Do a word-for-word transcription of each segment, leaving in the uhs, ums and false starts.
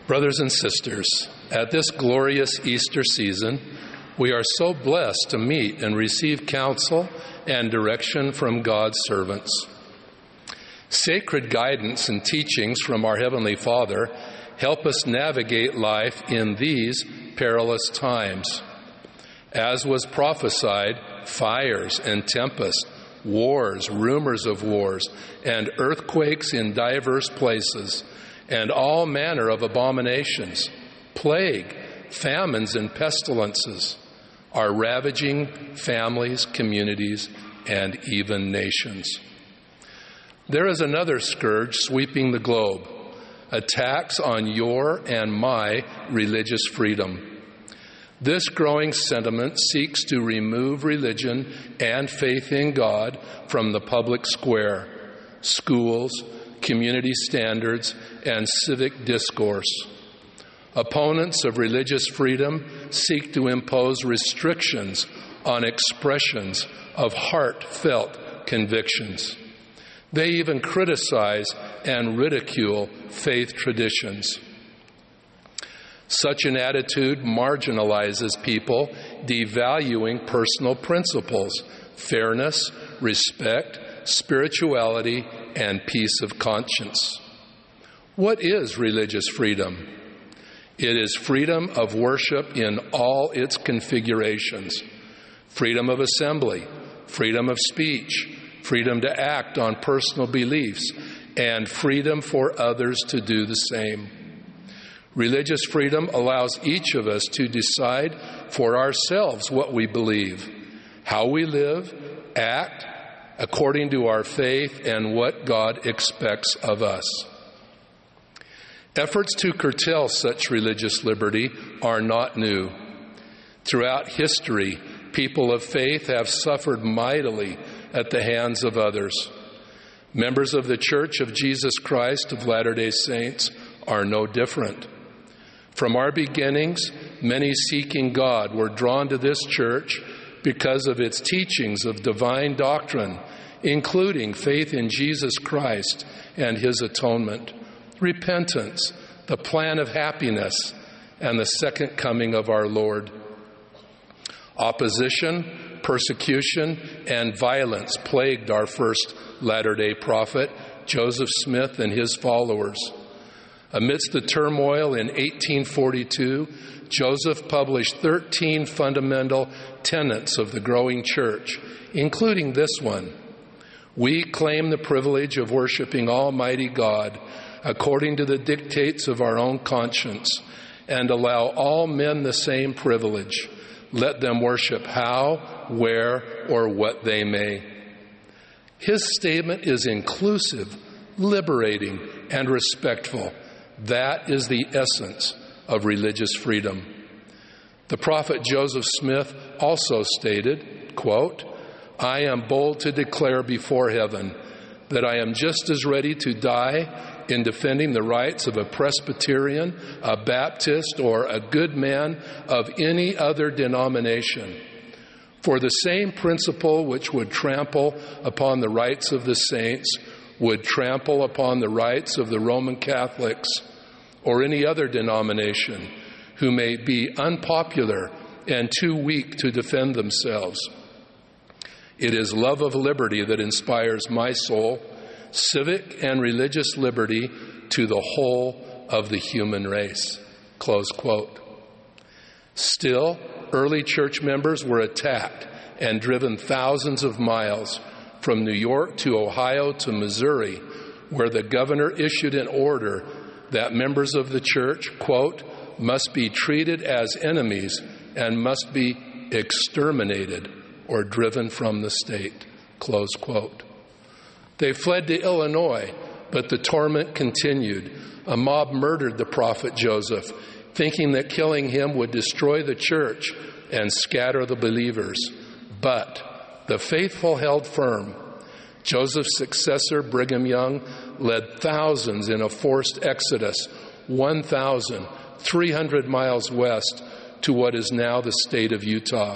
Brothers and sisters, at this glorious Easter season, we are so blessed to meet and receive counsel and direction from God's servants. Sacred guidance and teachings from our Heavenly Father help us navigate life in these perilous times. As was prophesied, fires and tempests, wars, rumors of wars, and earthquakes in diverse places, and all manner of abominations, plague, famines, and pestilences are ravaging families, communities, and even nations. There is another scourge sweeping the globe, attacks on your and my religious freedom. This growing sentiment seeks to remove religion and faith in God from the public square, schools, community standards, and civic discourse. Opponents of religious freedom seek to impose restrictions on expressions of heartfelt convictions. They even criticize and ridicule faith traditions. Such an attitude marginalizes people, devaluing personal principles, fairness, respect, spirituality, and peace of conscience. What is religious freedom? It is freedom of worship in all its configurations, freedom of assembly, freedom of speech, freedom to act on personal beliefs, and freedom for others to do the same. Religious freedom allows each of us to decide for ourselves what we believe, how we live, act, according to our faith and what God expects of us. Efforts to curtail such religious liberty are not new. Throughout history, people of faith have suffered mightily at the hands of others. Members of the Church of Jesus Christ of Latter-day Saints are no different. From our beginnings, many seeking God were drawn to this church because of its teachings of divine doctrine, including faith in Jesus Christ and His atonement, repentance, the plan of happiness, and the second coming of our Lord. Opposition, persecution, and violence plagued our first Latter-day Prophet, Joseph Smith, and his followers. Amidst the turmoil in eighteen forty-two, Joseph published thirteen fundamental tenets of the growing church, including this one: we claim the privilege of worshiping Almighty God according to the dictates of our own conscience, and allow all men the same privilege. Let them worship how, where, or what they may. His statement is inclusive, liberating, and respectful. That is the essence of religious freedom. The prophet Joseph Smith also stated, quote, I am bold to declare before heaven that I am just as ready to die in defending the rights of a Presbyterian, a Baptist, or a good man of any other denomination. For the same principle which would trample upon the rights of the saints would trample upon the rights of the Roman Catholics or any other denomination who may be unpopular and too weak to defend themselves. It is love of liberty that inspires my soul, civic and religious liberty to the whole of the human race. Close quote. Still, early church members were attacked and driven thousands of miles from New York to Ohio to Missouri, where the governor issued an order that members of the church, quote, must be treated as enemies and must be exterminated or driven from the state, close quote. They fled to Illinois, but the torment continued. A mob murdered the prophet Joseph, thinking that killing him would destroy the church and scatter the believers. But the faithful held firm. Joseph's successor, Brigham Young, led thousands in a forced exodus, one thousand three hundred miles west to what is now the state of Utah.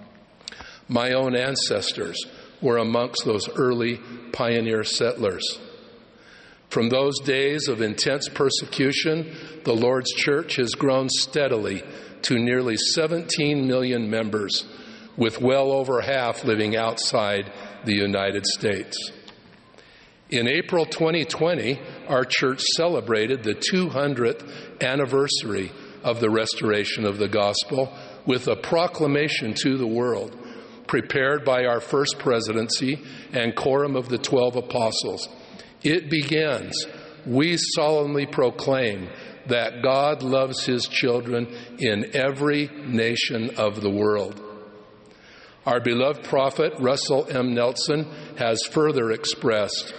My own ancestors were amongst those early pioneer settlers. From those days of intense persecution, the Lord's church has grown steadily to nearly seventeen million members, with well over half living outside the United States. In April twenty twenty, our church celebrated the two hundredth anniversary of the restoration of the gospel with a proclamation to the world, prepared by our first presidency and quorum of the twelve apostles. It begins, "We solemnly proclaim that God loves his children in every nation of the world." Our beloved prophet, Russell M. Nelson, has further expressed,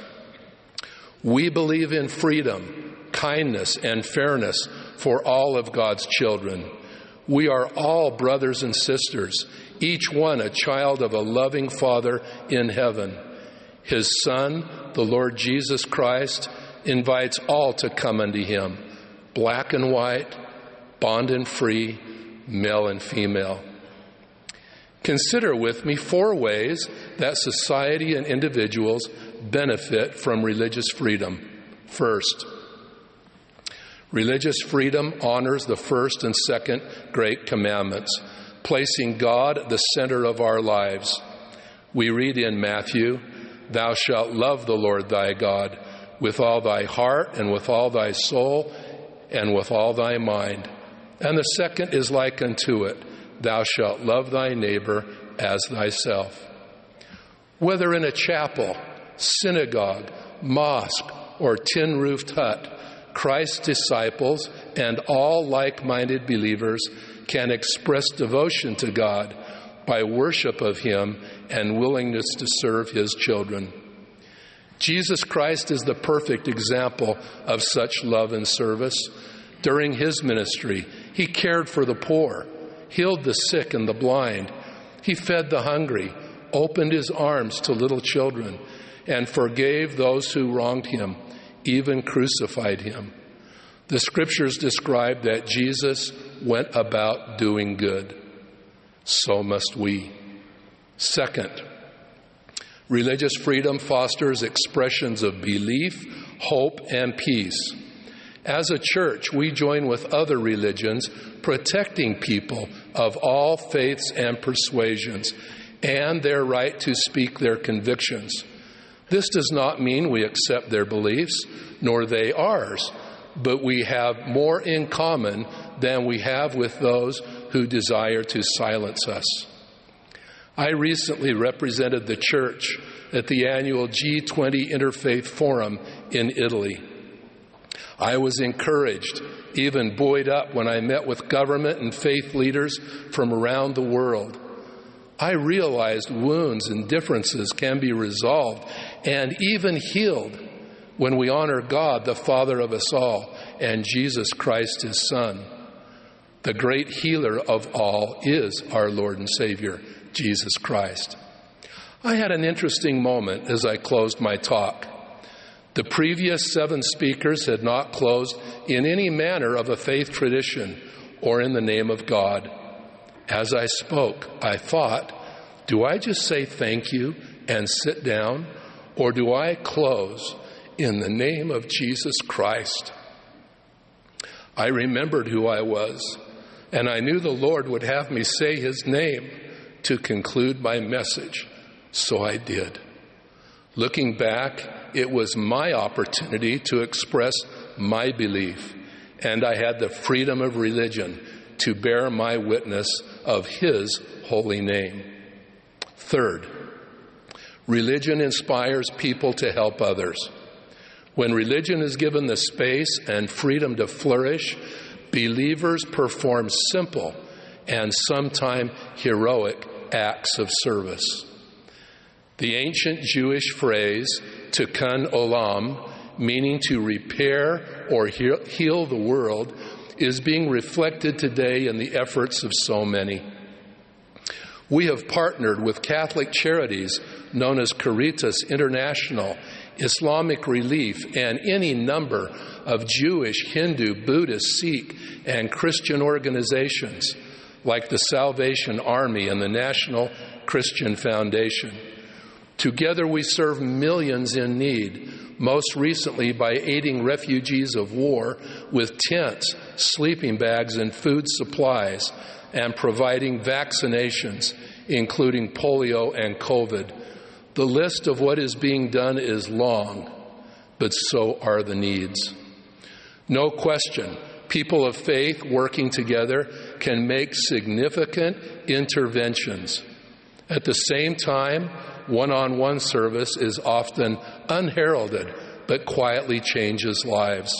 "We believe in freedom, kindness, and fairness for all of God's children. We are all brothers and sisters, each one a child of a loving Father in heaven. His Son, the Lord Jesus Christ, invites all to come unto him, black and white, bond and free, male and female." Consider with me four ways that society and individuals benefit from religious freedom. First, religious freedom honors the first and second great commandments, placing God at the center of our lives. We read in Matthew, "Thou shalt love the Lord thy God with all thy heart and with all thy soul and with all thy mind." And the second is like unto it, "Thou shalt love thy neighbor as thyself." Whether in a chapel, synagogue, mosque, or tin-roofed hut, Christ's disciples and all like-minded believers can express devotion to God by worship of him and willingness to serve his children. Jesus Christ is the perfect example of such love and service. During his ministry, he cared for the poor, healed the sick and the blind. He fed the hungry, opened his arms to little children, and forgave those who wronged him, even crucified him. The scriptures describe that Jesus went about doing good. So must we. Second, religious freedom fosters expressions of belief, hope, and peace. As a church, we join with other religions protecting people of all faiths and persuasions and their right to speak their convictions. This does not mean we accept their beliefs, nor they ours, but we have more in common than we have with those who desire to silence us. I recently represented the church at the annual G twenty Interfaith Forum in Italy. I was encouraged, even buoyed up, when I met with government and faith leaders from around the world. I realized wounds and differences can be resolved and even healed when we honor God, the Father of us all, and Jesus Christ, his Son. The great healer of all is our Lord and Savior, Jesus Christ. I had an interesting moment as I closed my talk. The previous seven speakers had not closed in any manner of a faith tradition or in the name of God. As I spoke, I thought, do I just say thank you and sit down, or do I close in the name of Jesus Christ? I remembered who I was, and I knew the Lord would have me say his name to conclude my message, so I did. Looking back, it was my opportunity to express my belief, and I had the freedom of religion to bear my witness of his holy name. Third, religion inspires people to help others. When religion is given the space and freedom to flourish, believers perform simple and sometimes heroic acts of service. The ancient Jewish phrase, tikkun olam, meaning to repair or heal the world, is being reflected today in the efforts of so many. We have partnered with Catholic charities known as Caritas International, Islamic Relief, and any number of Jewish, Hindu, Buddhist, Sikh, and Christian organizations like the Salvation Army and the National Christian Foundation. Together we serve millions in need, most recently by aiding refugees of war with tents, sleeping bags, and food supplies, and providing vaccinations, including polio and COVID. The list of what is being done is long, but so are the needs. No question, people of faith working together can make significant interventions. At the same time, one-on-one service is often unheralded, but quietly changes lives.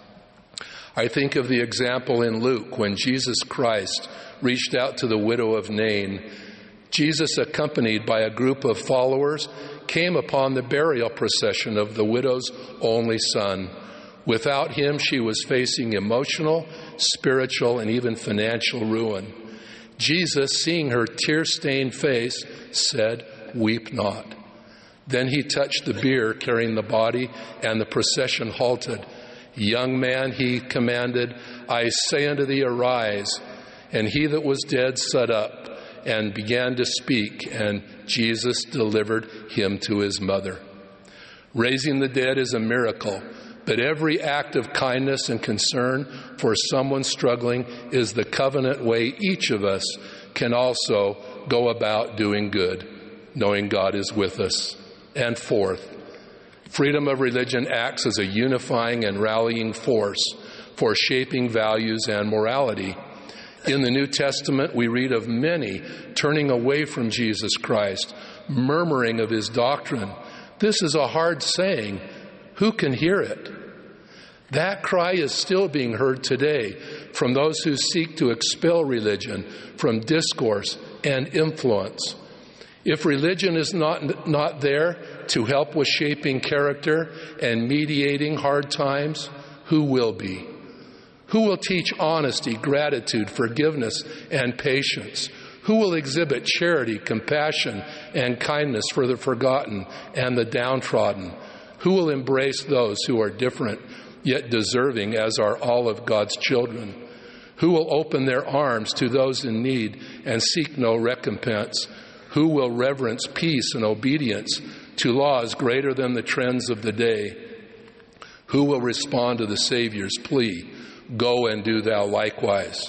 I think of the example in Luke when Jesus Christ reached out to the widow of Nain. Jesus, accompanied by a group of followers, came upon the burial procession of the widow's only son. Without him, she was facing emotional, spiritual, and even financial ruin. Jesus, seeing her tear-stained face, said, "Weep not." Then he touched the bier carrying the body, and the procession halted. "Young man," he commanded, "I say unto thee, arise." And he that was dead sat up and began to speak, and Jesus delivered him to his mother. Raising the dead is a miracle, but every act of kindness and concern for someone struggling is the covenant way each of us can also go about doing good, knowing God is with us. And fourth, freedom of religion acts as a unifying and rallying force for shaping values and morality. In the New Testament, we read of many turning away from Jesus Christ, murmuring of his doctrine. This is a hard saying. Who can hear it? That cry is still being heard today from those who seek to expel religion from discourse and influence. If religion is not, not there to help with shaping character and mediating hard times, who will be? Who will teach honesty, gratitude, forgiveness, and patience? Who will exhibit charity, compassion, and kindness for the forgotten and the downtrodden? Who will embrace those who are different, yet deserving, as are all of God's children? Who will open their arms to those in need and seek no recompense? Who will reverence peace and obedience to laws greater than the trends of the day? Who will respond to the Savior's plea, "Go and do thou likewise"?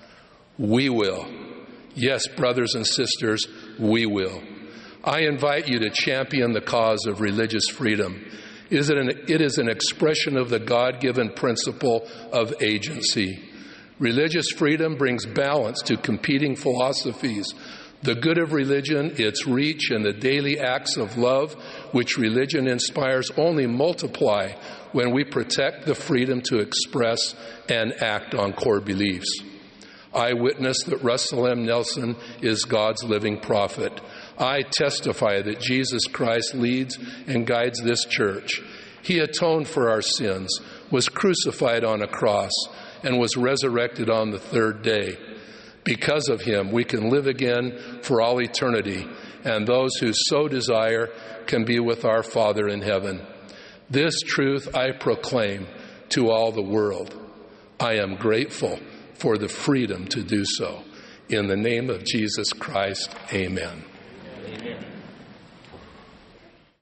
We will. Yes, brothers and sisters, we will. I invite you to champion the cause of religious freedom. Is it, an, it is an expression of the God-given principle of agency. Religious freedom brings balance to competing philosophies. The good of religion, its reach, and the daily acts of love which religion inspires only multiply when we protect the freedom to express and act on core beliefs. I witness that Russell M. Nelson is God's living prophet. I testify that Jesus Christ leads and guides this church. He atoned for our sins, was crucified on a cross, and was resurrected on the third day. Because of him, we can live again for all eternity, and those who so desire can be with our Father in heaven. This truth I proclaim to all the world. I am grateful for the freedom to do so. In the name of Jesus Christ, amen.